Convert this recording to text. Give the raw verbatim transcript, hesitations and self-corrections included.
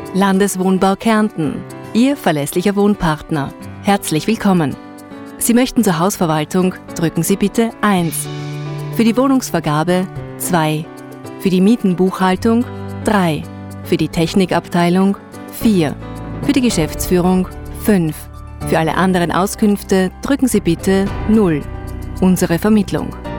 Landeswohnbau Kärnten, Ihr verlässlicher Wohnpartner. Herzlich willkommen. Sie möchten zur Hausverwaltung, drücken Sie bitte eins. Für die Wohnungsvergabe zwei. Für die Mietenbuchhaltung drei. Für die Technikabteilung vier. Für die Geschäftsführung fünf. Für alle anderen Auskünfte drücken Sie bitte null. Unsere Vermittlung.